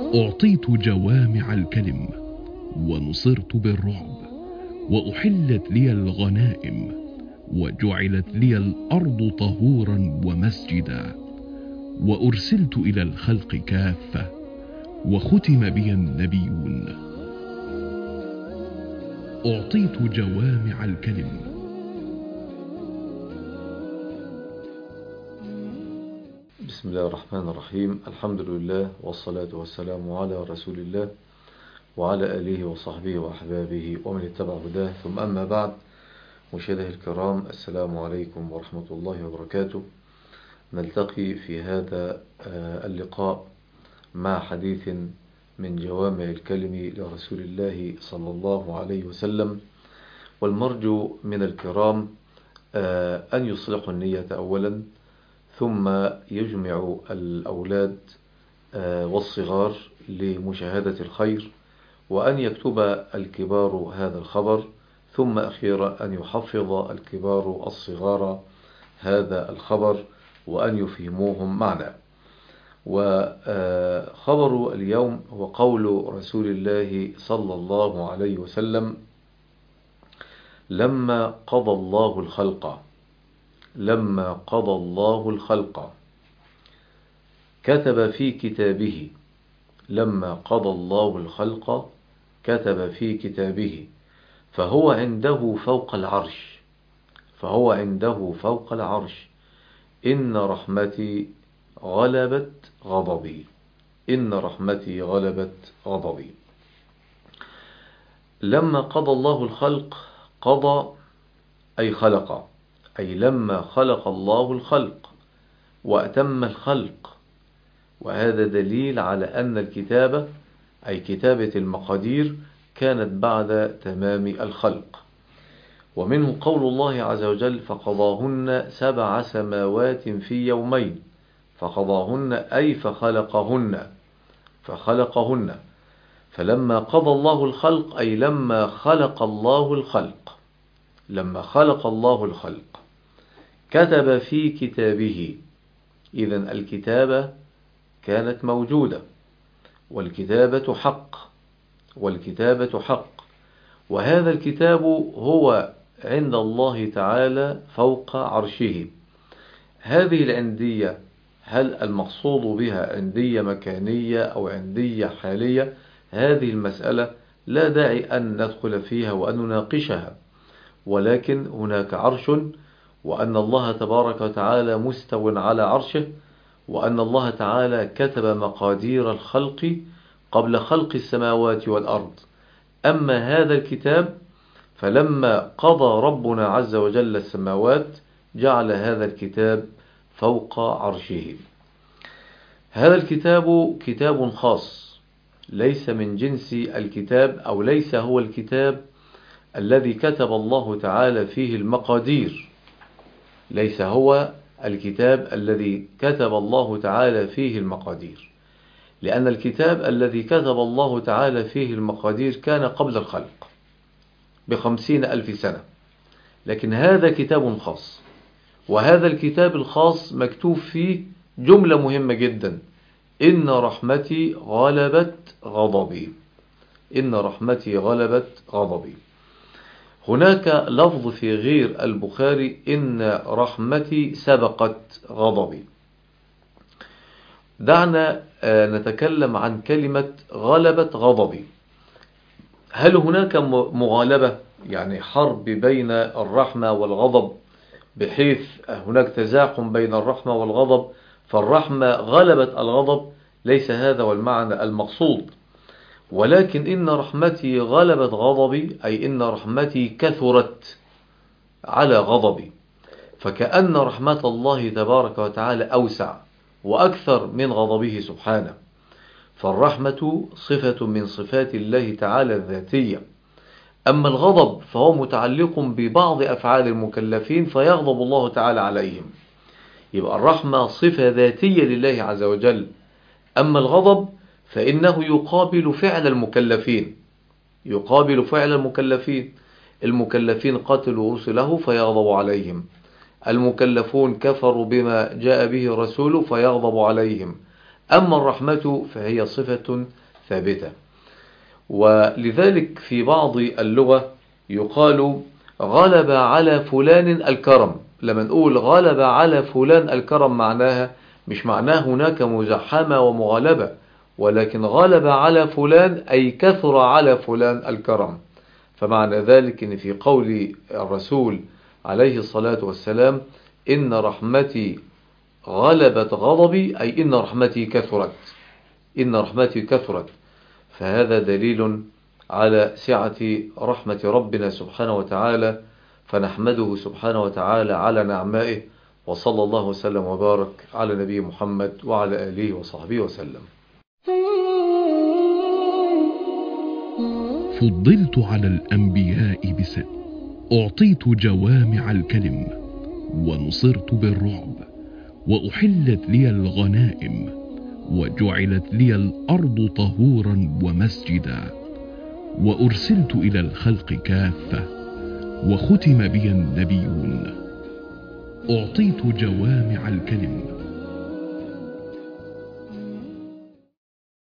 أعطيت جوامع الكلم ونصرت بالرعب، وأحلت لي الغنائم، وجعلت لي الأرض طهورا ومسجدا، وأرسلت إلى الخلق كافة، وختم بي النبيون. أعطيت جوامع الكلم. بسم الله الرحمن الرحيم. الحمد لله والصلاة والسلام على رسول الله وعلى آله وصحبه وأحبابه ومن اتبع هداه، ثم أما بعد. مشاهدينا الكرام، السلام عليكم ورحمة الله وبركاته. نلتقي في هذا اللقاء مع حديث من جوامع الكلم لرسول الله صلى الله عليه وسلم. والمرجو من الكرام أن يصلحوا النية أولا، ثم يجمع الأولاد والصغار لمشاهدة الخير، وأن يكتب الكبار هذا الخبر، ثم أخيرا أن يحفظ الكبار الصغار هذا الخبر وأن يفهموهم معنا. وخبر اليوم هو قول رسول الله صلى الله عليه وسلم: لما قضى الله الخلق كتب في كتابه. لما قضى الله الخلق كتب في كتابه فهو عنده فوق العرش إن رحمتي غلبت غضبي. لما قضى الله الخلق، قضى أي خلق، أي لما خلق الله الخلق وأتم الخلق. وهذا دليل على أن الكتابة أي كتابة المقادير كانت بعد تمام الخلق. ومنه قول الله عز وجل: فقضاهن 7 سماوات في يومين. فقضاهن أي فخلقهن. فلما قضى الله الخلق أي لما خلق الله الخلق كتب في كتابه. إذن الكتابة كانت موجودة، والكتابة حق، وهذا الكتاب هو عند الله تعالى فوق عرشه. هذه العندية، هل المقصود بها عندية مكانية أو عندية حالية؟ هذه المسألة لا داعي أن ندخل فيها وأن نناقشها، ولكن هناك عرش، وأن الله تبارك وتعالى مستو على عرشه، وأن الله تعالى كتب مقادير الخلق قبل خلق السماوات والأرض. أما هذا الكتاب فلما قضى ربنا عز وجل السماوات جعل هذا الكتاب فوق عرشه. هذا الكتاب كتاب خاص، ليس من جنس الكتاب، أو ليس هو الكتاب الذي كتب الله تعالى فيه المقادير. ليس هو الكتاب الذي كتب الله تعالى فيه المقادير، لأن الكتاب الذي كتب الله تعالى فيه المقادير كان قبل الخلق ب50,000 سنة. لكن هذا كتاب خاص، وهذا الكتاب الخاص مكتوب فيه جملة مهمة جدا: إن رحمتي غلبت غضبي. هناك لفظ في غير البخاري: إن رحمتي سبقت غضبي. دعنا نتكلم عن كلمة غلبت غضبي. هل هناك مغالبة، يعني حرب بين الرحمة والغضب، بحيث هناك تزاحم بين الرحمة والغضب فالرحمة غلبت الغضب؟ ليس هذا هو المعنى المقصود، ولكن إن رحمتي غلبت غضبي أي إن رحمتي كثرت على غضبي. فكأن رحمة الله تبارك وتعالى أوسع وأكثر من غضبه سبحانه. فالرحمة صفة من صفات الله تعالى الذاتية، أما الغضب فهو متعلق ببعض أفعال المكلفين فيغضب الله تعالى عليهم. يبقى الرحمة صفة ذاتية لله عز وجل، أما الغضب فإنه يقابل فعل المكلفين. المكلفين قتلوا رسله فيغضب عليهم، المكلفون كفروا بما جاء به الرسول فيغضب عليهم، أما الرحمة فهي صفة ثابتة. ولذلك في بعض اللغة يقال غلب على فلان الكرم. لما نقول غلب على فلان الكرم معناها مش معناه هناك مزاحمة ومغالبة، ولكن غلب على فلان أي كثر على فلان الكرم. فمعنى ذلك إن في قول الرسول عليه الصلاة والسلام إن رحمتي غلبت غضبي، أي إن رحمتي كثرت، إن رحمتي كثرت. فهذا دليل على سعة رحمة ربنا سبحانه وتعالى، فنحمده سبحانه وتعالى على نعمائه. وصلى الله وسلم وبارك على نبي محمد وعلى آله وصحبه وسلم. فضلت على الأنبياء ب6، أعطيت جوامع الكلم، ونصرت بالرعب، وأحلت لي الغنائم، وجعلت لي الأرض طهورا ومسجدا، وأرسلت إلى الخلق كافة، وختم بي النبيون. أعطيت جوامع الكلم